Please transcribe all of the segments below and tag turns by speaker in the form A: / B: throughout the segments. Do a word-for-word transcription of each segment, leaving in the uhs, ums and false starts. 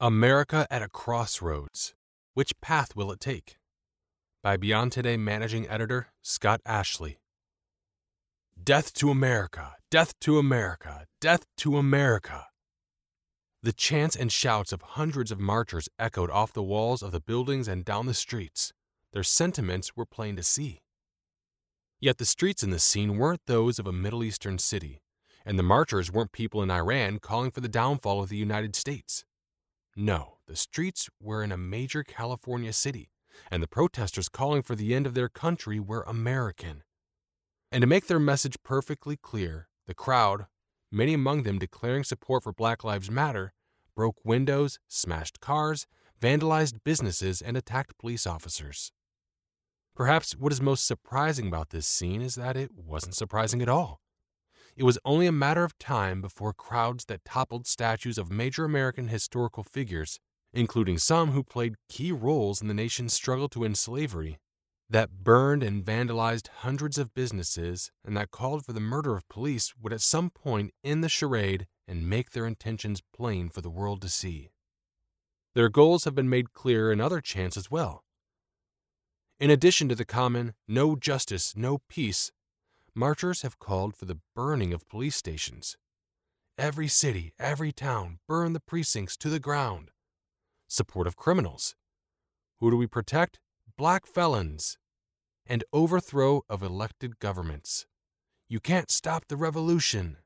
A: America at a Crossroads. Which path will it take? By Beyond Today Managing Editor Scott Ashley. Death to America! Death to America! Death to America! The chants and shouts of hundreds of marchers echoed off the walls of the buildings and down the streets. Their sentiments were plain to see. Yet the streets in this scene weren't those of a Middle Eastern city, and the marchers weren't people in Iran calling for the downfall of the United States. No, the streets were in a major California city, and the protesters calling for the end of their country were American. And to make their message perfectly clear, the crowd, many among them declaring support for Black Lives Matter, broke windows, smashed cars, vandalized businesses, and attacked police officers. Perhaps what is most surprising about this scene is that it wasn't surprising at all. It was only a matter of time before crowds that toppled statues of major American historical figures, including some who played key roles in the nation's struggle to end slavery, that burned and vandalized hundreds of businesses, and that called for the murder of police would at some point end the charade and make their intentions plain for the world to see. Their goals have been made clear in other chants as well. In addition to the common, no justice, no peace, marchers have called for the burning of police stations. Every city, every town, burn the precincts to the ground. Support of criminals. Who do we protect? Black felons. And overthrow of elected governments. You can't stop the revolution.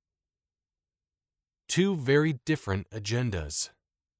A: Two very different agendas.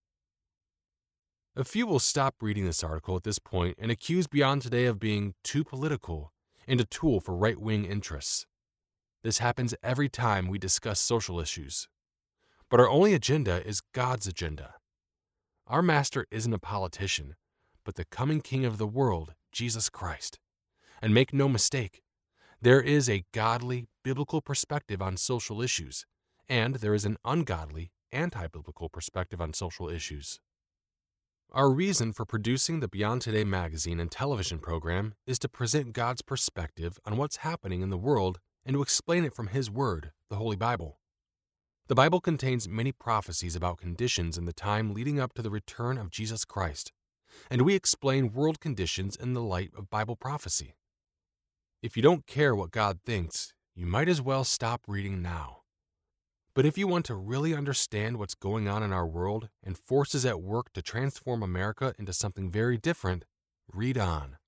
A: A few will stop reading this article at this point and accuse Beyond Today of being too political and a tool for right-wing interests. This happens every time we discuss social issues. But our only agenda is God's agenda. Our master isn't a politician, but the coming King of the world, Jesus Christ. And make no mistake, there is a godly, biblical perspective on social issues, and there is an ungodly, anti-biblical perspective on social issues. Our reason for producing the Beyond Today magazine and television program is to present God's perspective on what's happening in the world and to explain it from His Word, the Holy Bible. The Bible contains many prophecies about conditions in the time leading up to the return of Jesus Christ, and we explain world conditions in the light of Bible prophecy. If you don't care what God thinks, you might as well stop reading now. But if you want to really understand what's going on in our world and forces at work to transform America into something very different, read on.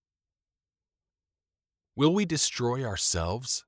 A: Will we destroy ourselves?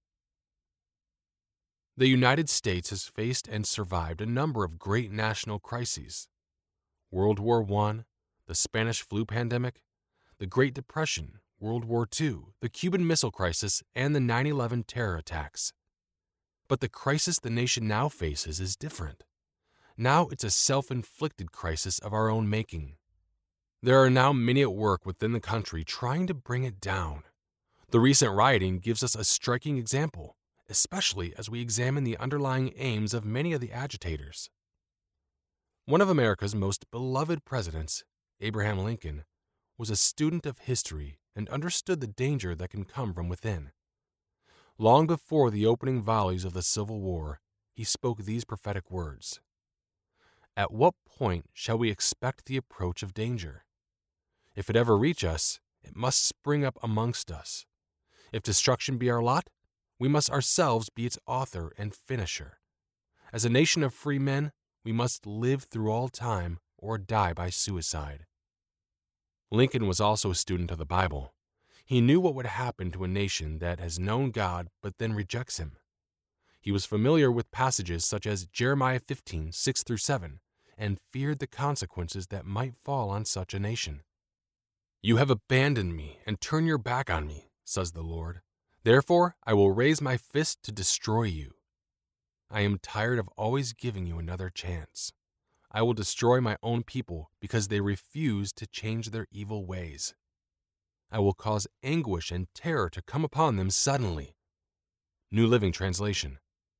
A: The United States has faced and survived a number of great national crises. World War One, the Spanish flu pandemic, the Great Depression, World War Two, the Cuban Missile Crisis, and the nine eleven terror attacks. But the crisis the nation now faces is different. Now it's a self-inflicted crisis of our own making. There are now many at work within the country trying to bring it down. The recent rioting gives us a striking example, especially as we examine the underlying aims of many of the agitators. One of America's most beloved presidents, Abraham Lincoln, was a student of history and understood the danger that can come from within. Long before the opening volleys of the Civil War, he spoke these prophetic words. At what point shall we expect the approach of danger? If it ever reach us, it must spring up amongst us. If destruction be our lot, we must ourselves be its author and finisher. As a nation of free men, we must live through all time or die by suicide. Lincoln was also a student of the Bible. He knew what would happen to a nation that has known God but then rejects Him. He was familiar with passages such as Jeremiah fifteen, six through seven, and feared the consequences that might fall on such a nation. You have abandoned me and turned your back on me, says the Lord. Therefore, I will raise my fist to destroy you. I am tired of always giving you another chance. I will destroy my own people because they refuse to change their evil ways. I will cause anguish and terror to come upon them suddenly. New Living Translation.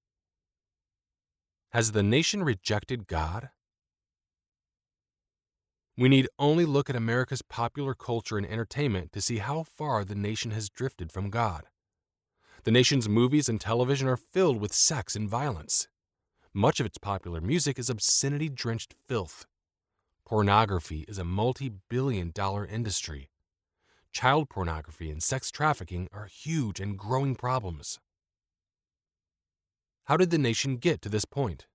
A: Has the nation rejected God? We need only look at America's popular culture and entertainment to see how far the nation has drifted from God. The nation's movies and television are filled with sex and violence. Much of its popular music is obscenity-drenched filth. Pornography is a multi-billion dollar industry. Child pornography and sex trafficking are huge and growing problems. How did the nation get to this point?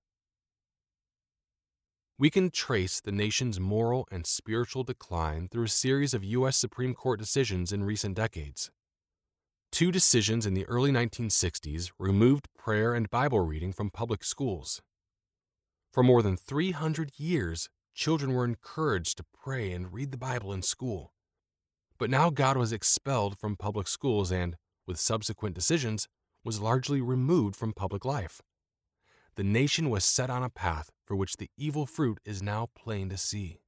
A: We can trace the nation's moral and spiritual decline through a series of U S Supreme Court decisions in recent decades. Two decisions in the early nineteen sixties removed prayer and Bible reading from public schools. For more than three hundred years, children were encouraged to pray and read the Bible in school. But now God was expelled from public schools and, with subsequent decisions, was largely removed from public life. The nation was set on a path for which the evil fruit is now plain to see.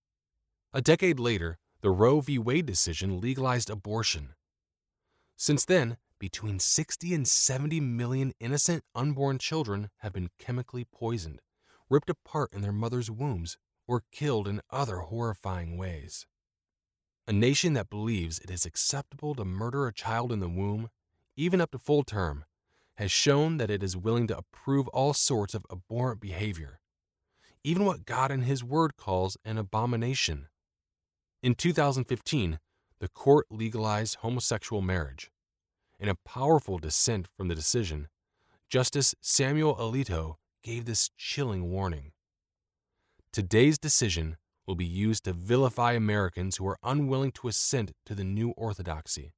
A: A decade later, the Roe v. Wade decision legalized abortion. Since then, between sixty and seventy million innocent unborn children have been chemically poisoned, ripped apart in their mothers' wombs, or killed in other horrifying ways. A nation that believes it is acceptable to murder a child in the womb, even up to full term, has shown that it is willing to approve all sorts of abhorrent behavior, even what God in His Word calls an abomination. In two thousand fifteen, the court legalized homosexual marriage. In a powerful dissent from the decision, Justice Samuel Alito gave this chilling warning. Today's decision will be used to vilify Americans who are unwilling to assent to the new orthodoxy.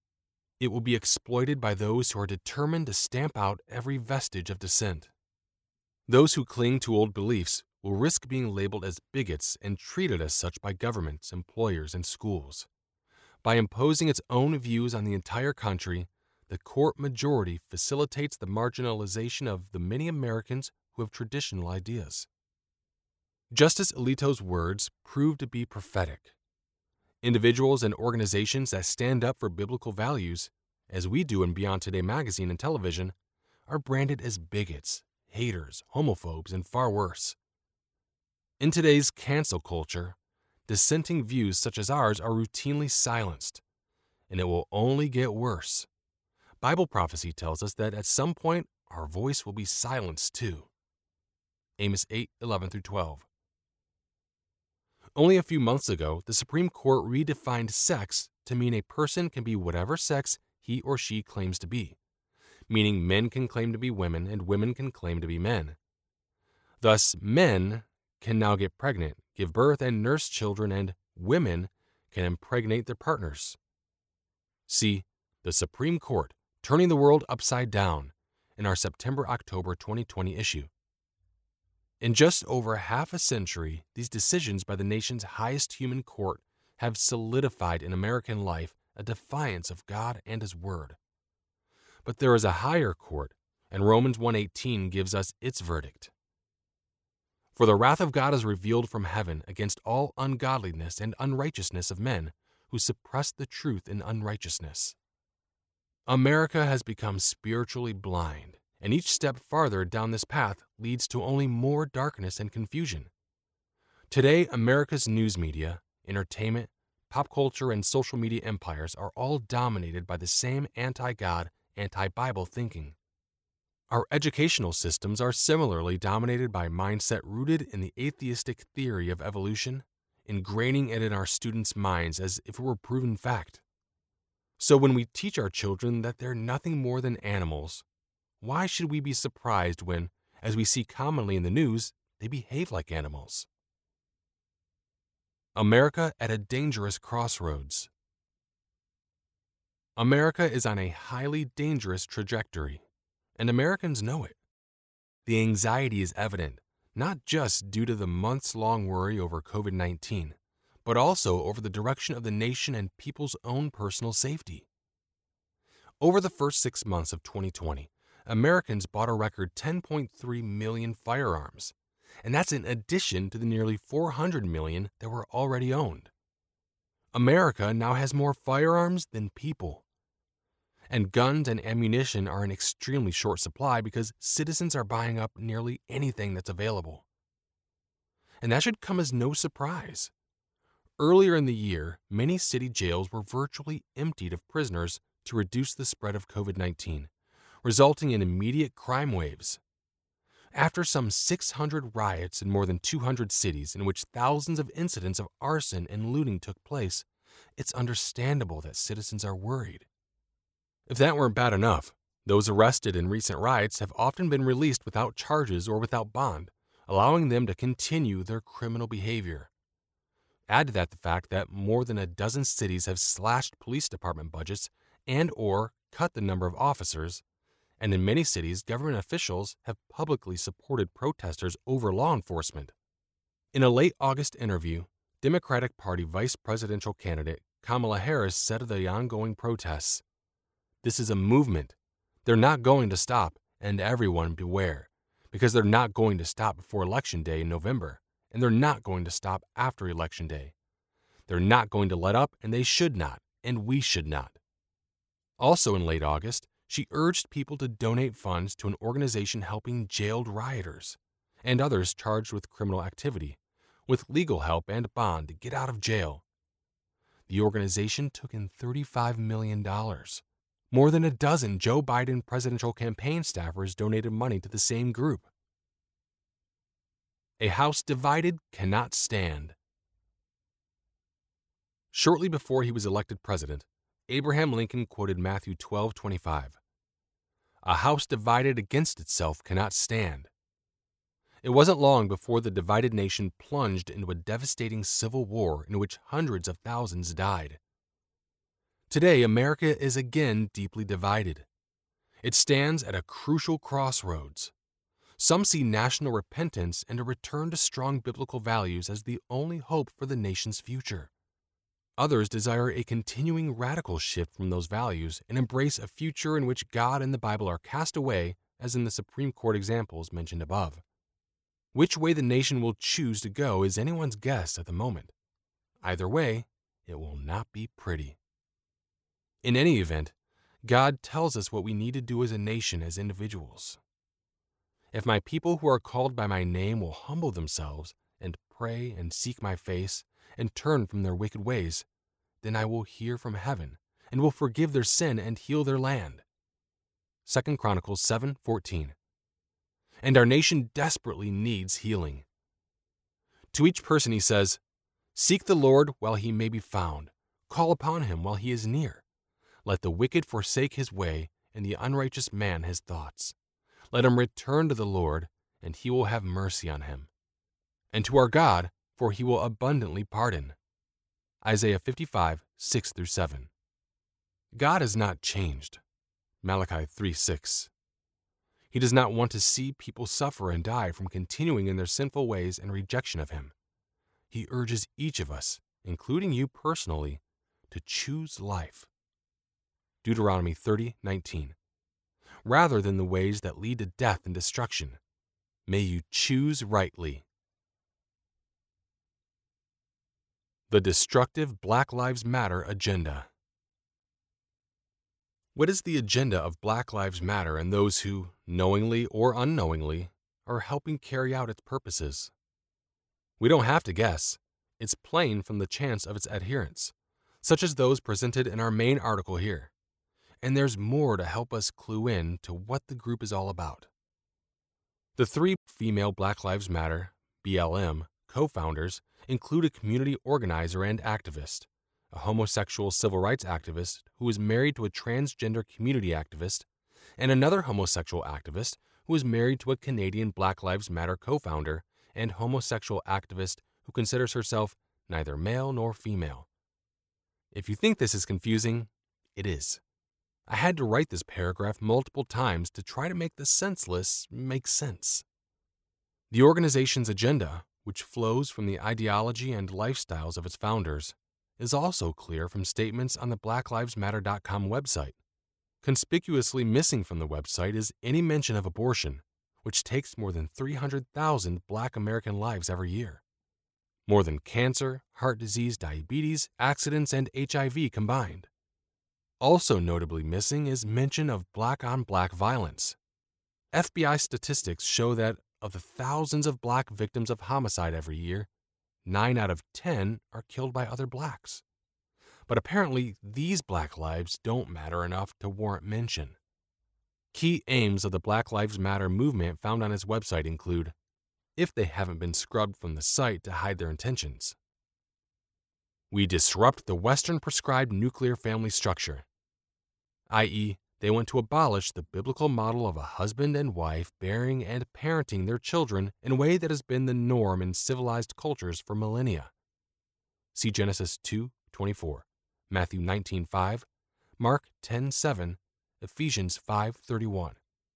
A: It will be exploited by those who are determined to stamp out every vestige of dissent. Those who cling to old beliefs will risk being labeled as bigots and treated as such by governments, employers, and schools. By imposing its own views on the entire country, the court majority facilitates the marginalization of the many Americans who have traditional ideas. Justice Alito's words prove to be prophetic. Individuals and organizations that stand up for biblical values, as we do in Beyond Today magazine and television, are branded as bigots, haters, homophobes, and far worse. In today's cancel culture, dissenting views such as ours are routinely silenced, and it will only get worse. Bible prophecy tells us that at some point our voice will be silenced too. Amos eight eleven through twelve. Only a few months ago, the Supreme Court redefined sex to mean a person can be whatever sex he or she claims to be, meaning men can claim to be women and women can claim to be men. Thus, men can now get pregnant, give birth, and nurse children, and women can impregnate their partners. See, the Supreme Court turning the world upside down in our September-October twenty twenty issue. In just over half a century, these decisions by the nation's highest human court have solidified in American life a defiance of God and His Word. But there is a higher court, and Romans one eighteen gives us its verdict. For the wrath of God is revealed from heaven against all ungodliness and unrighteousness of men who suppress the truth in unrighteousness. America has become spiritually blind, and each step farther down this path leads to only more darkness and confusion. Today, America's news media, entertainment, pop culture, and social media empires are all dominated by the same anti-God, anti-Bible thinking. Our educational systems are similarly dominated by mindset rooted in the atheistic theory of evolution, ingraining it in our students' minds as if it were proven fact. So when we teach our children that they're nothing more than animals, why should we be surprised when, as we see commonly in the news, they behave like animals? America at a dangerous crossroads. America is on a highly dangerous trajectory, and Americans know it. The anxiety is evident, not just due to the months-long worry over COVID nineteen, but also over the direction of the nation and people's own personal safety. Over the first six months of twenty twenty, Americans bought a record ten point three million firearms, and that's in addition to the nearly four hundred million that were already owned. America now has more firearms than people. And guns and ammunition are in extremely short supply because citizens are buying up nearly anything that's available. And that should come as no surprise. Earlier in the year, many city jails were virtually emptied of prisoners to reduce the spread of COVID nineteen, resulting in immediate crime waves. After some six hundred riots in more than two hundred cities in which thousands of incidents of arson and looting took place, it's understandable that citizens are worried. If that weren't bad enough, those arrested in recent riots have often been released without charges or without bond, allowing them to continue their criminal behavior. Add to that the fact that more than a dozen cities have slashed police department budgets and or cut the number of officers, and in many cities, government officials have publicly supported protesters over law enforcement. In a late August interview, Democratic Party vice presidential candidate Kamala Harris said of the ongoing protests, "This is a movement. They're not going to stop, and everyone beware, because they're not going to stop before Election Day in November, and they're not going to stop after Election Day. They're not going to let up, and they should not, and we should not." Also in late August, she urged people to donate funds to an organization helping jailed rioters and others charged with criminal activity, with legal help and bond to get out of jail. The organization took in thirty-five million dollars. More than a dozen Joe Biden presidential campaign staffers donated money to the same group. A house divided cannot stand. Shortly before he was elected president, Abraham Lincoln quoted Matthew twelve twenty-five. "A house divided against itself cannot stand." It wasn't long before the divided nation plunged into a devastating civil war in which hundreds of thousands died. Today, America is again deeply divided. It stands at a crucial crossroads. Some see national repentance and a return to strong biblical values as the only hope for the nation's future. Others desire a continuing radical shift from those values and embrace a future in which God and the Bible are cast away, as in the Supreme Court examples mentioned above. Which way the nation will choose to go is anyone's guess at the moment. Either way, it will not be pretty. In any event, God tells us what we need to do as a nation, as individuals. "If my people who are called by my name will humble themselves and pray and seek my face and turn from their wicked ways, then I will hear from heaven and will forgive their sin and heal their land." Second Chronicles seven fourteen. And our nation desperately needs healing. To each person he says, "Seek the Lord while he may be found. Call upon him while he is near. Let the wicked forsake his way and the unrighteous man his thoughts. Let him return to the Lord, and he will have mercy on him. And to our God, for he will abundantly pardon." Isaiah fifty-five, six through seven. God has not changed. Malachi three six. He does not want to see people suffer and die from continuing in their sinful ways and rejection of him. He urges each of us, including you personally, to choose life. Deuteronomy thirty nineteen. Rather than the ways that lead to death and destruction, may you choose rightly. The destructive Black Lives Matter agenda. What is the agenda of Black Lives Matter and those who, knowingly or unknowingly, are helping carry out its purposes? We don't have to guess. It's plain from the chants of its adherents, such as those presented in our main article here. And there's more to help us clue in to what the group is all about. The three female Black Lives Matter, B L M, co-founders include a community organizer and activist, a homosexual civil rights activist who is married to a transgender community activist, and another homosexual activist who is married to a Canadian Black Lives Matter co-founder and homosexual activist who considers herself neither male nor female. If you think this is confusing, it is. I had to write this paragraph multiple times to try to make the senseless make sense. The organization's agenda, which flows from the ideology and lifestyles of its founders, is also clear from statements on the black lives matter dot com website. Conspicuously missing from the website is any mention of abortion, which takes more than three hundred thousand Black American lives every year. More than cancer, heart disease, diabetes, accidents, and H I V combined. Also notably missing is mention of Black-on-Black violence. F B I statistics show that of the thousands of Black victims of homicide every year, nine out of ten are killed by other Blacks. But apparently, these Black lives don't matter enough to warrant mention. Key aims of the Black Lives Matter movement found on his website include, if they haven't been scrubbed from the site to hide their intentions: we disrupt the Western prescribed nuclear family structure, that is, they want to abolish the biblical model of a husband and wife bearing and parenting their children in a way that has been the norm in civilized cultures for millennia. See Genesis two twenty-four, Matthew nineteen five, Mark ten seven, Ephesians five thirty-one.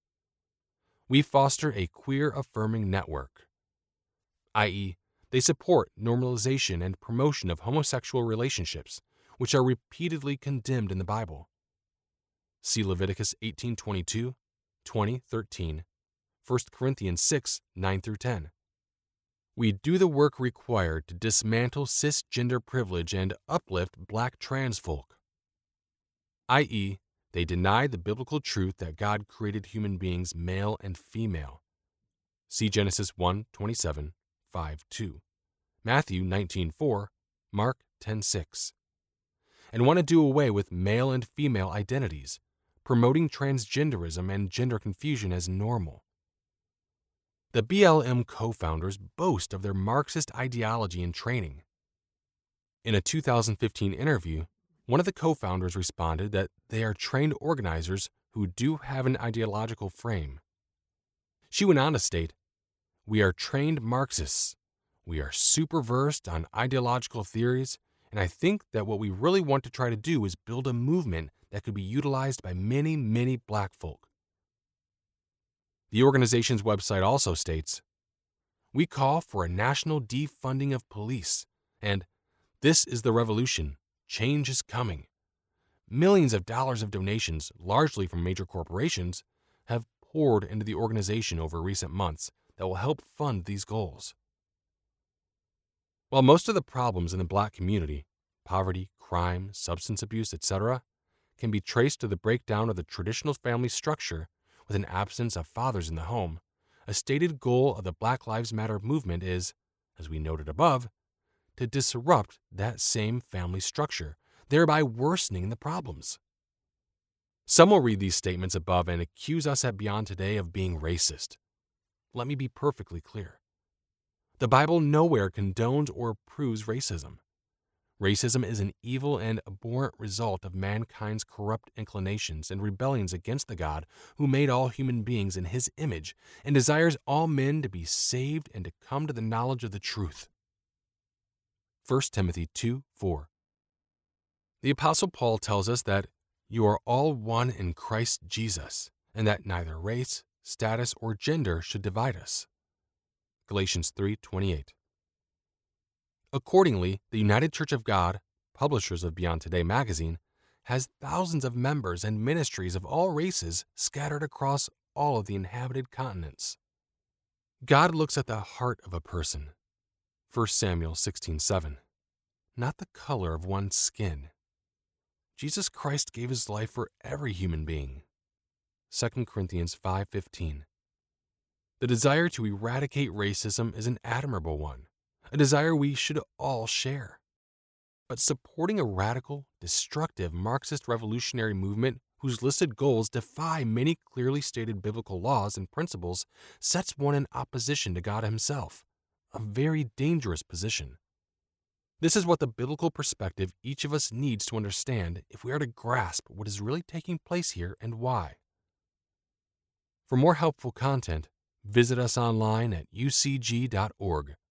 A: We foster a queer-affirming network, that is, they support normalization and promotion of homosexual relationships, which are repeatedly condemned in the Bible. See Leviticus eighteen twenty-two, twenty thirteen, First Corinthians six nine through ten. We do the work required to dismantle cisgender privilege and uplift Black trans folk, that is, they deny the biblical truth that God created human beings male and female. See Genesis one twenty-seven, five two, Matthew nineteen four, Mark ten six. And want to do away with male and female identities, promoting transgenderism and gender confusion as normal. The B L M co-founders boast of their Marxist ideology and training. In a two thousand fifteen interview, one of the co-founders responded that they are trained organizers who do have an ideological frame. She went on to state, "We are trained Marxists. We are super versed on ideological theories, and I think that what we really want to try to do is build a movement that could be utilized by many, many Black folk." The organization's website also states, "We call for a national defunding of police, and this is the revolution. Change is coming." Millions of dollars of donations, largely from major corporations, have poured into the organization over recent months that will help fund these goals. While most of the problems in the Black community, poverty, crime, substance abuse, et cetera, can be traced to the breakdown of the traditional family structure with an absence of fathers in the home, a stated goal of the Black Lives Matter movement is, as we noted above, to disrupt that same family structure, thereby worsening the problems. Some will read these statements above and accuse us at Beyond Today of being racist. Let me be perfectly clear. The Bible nowhere condones or approves racism. Racism is an evil and abhorrent result of mankind's corrupt inclinations and rebellions against the God who made all human beings in his image and desires all men to be saved and to come to the knowledge of the truth. First Timothy two four. The Apostle Paul tells us that you are all one in Christ Jesus, and that neither race, status, or gender should divide us. Galatians three twenty-eight. Accordingly, the United Church of God, publishers of Beyond Today magazine, has thousands of members and ministries of all races scattered across all of the inhabited continents. God looks at the heart of a person, First Samuel sixteen seven, not the color of one's skin. Jesus Christ gave his life for every human being, Second Corinthians five fifteen. The desire to eradicate racism is an admirable one, a desire we should all share. But supporting a radical, destructive Marxist revolutionary movement whose listed goals defy many clearly stated biblical laws and principles sets one in opposition to God himself, a very dangerous position. This is what the biblical perspective each of us needs to understand if we are to grasp what is really taking place here and why. For more helpful content, visit us online at u c g dot org.